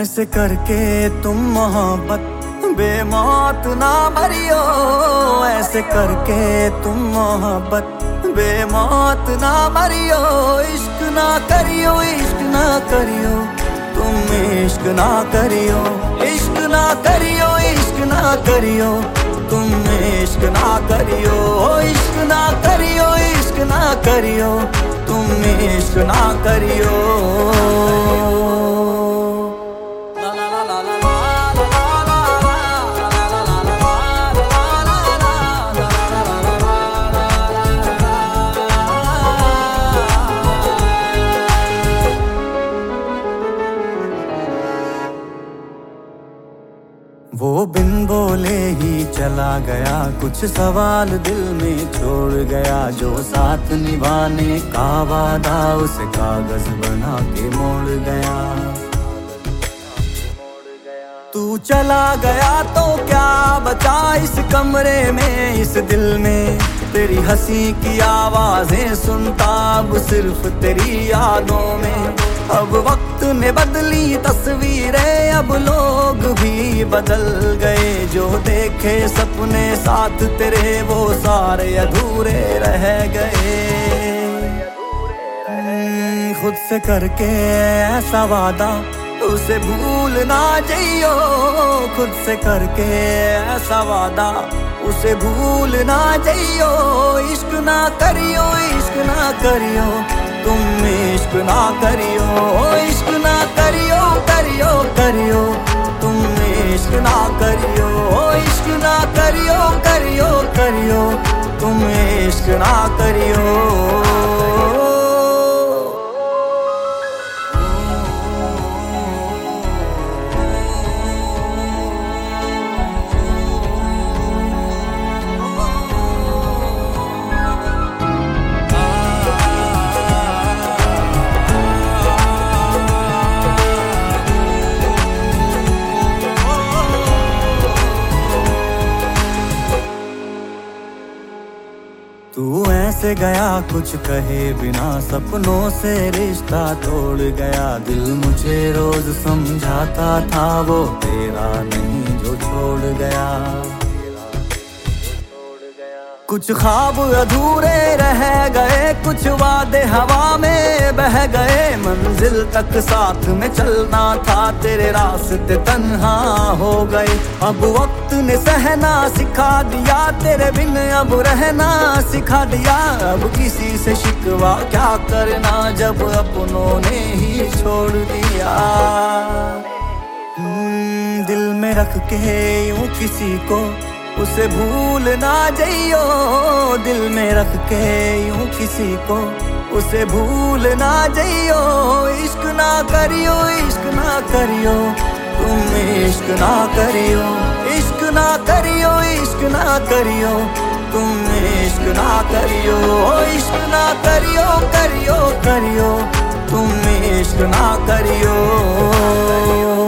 ऐसे करके तुम मोहब्बत बेमौत ना मरियो, ऐसे करके तुम मोहब्बत बेमौत ना मरियो। इश्क ना करियो, इश्क ना करियो, तुम इश्क ना करियो, इश्क ना करियो, इश्क ना करियो, तुम इश्क ना करियो, इश्क ना करियो, इश्क ना करियो, तुम इश्क ना करियो। वो बिन बोले ही चला गया, कुछ सवाल दिल में छोड़ गया, जो साथ निभाने का वादा उसे कागज बना के मोड़ गया। तू चला गया तो क्या बचा इस कमरे में, इस दिल में तेरी हंसी की आवाजें सुनता अब सिर्फ तेरी यादों में। अब वक्त ने बदली तस्वीरें, अब लोग भी बदल गए, जो देखे सपने साथ तेरे वो सारे अधूरे रह गए। खुद से करके ऐसा वादा उसे भूल ना जाइयो, खुद से करके ऐसा वादा उसे भूल ना जाइयो। इश्क ना करियो, इश्क ना करियो, तुम इश्क ना करियो, इश्क ना करियो, करियो करियो, तुम इश्क ना करियो, इश्क ना करियो, करियो करियो, तुम इश्क ना करियो। तू ऐसे गया कुछ कहे बिना, सपनों से रिश्ता तोड़ गया, दिल मुझे रोज समझाता था वो तेरा नहीं जो छोड़ गया। कुछ ख्वाब अधूरे रह गए, कुछ वादे हवा में बह गए, मंजिल तक साथ में चलना था तेरे रास्ते तन्हा हो गए। अब वक्त ने सहना सिखा दिया, तेरे बिन अब रहना सिखा दिया, अब किसी से शिकवा क्या करना जब अपनों ने ही छोड़ दिया। दिल में रख के यूं किसी को उसे भूल ना जाइयो, दिल में रख के यूं किसी को उसे भूल ना जाइयो। इश्क ना करियो, इश्क ना करियो, तुम इश्क ना करियो, इश्क ना करियो, इश्क ना करियो, तुम इश्क ना करियो, इश्क ना करियो, करियो करियो, तुम इश्क ना करियो।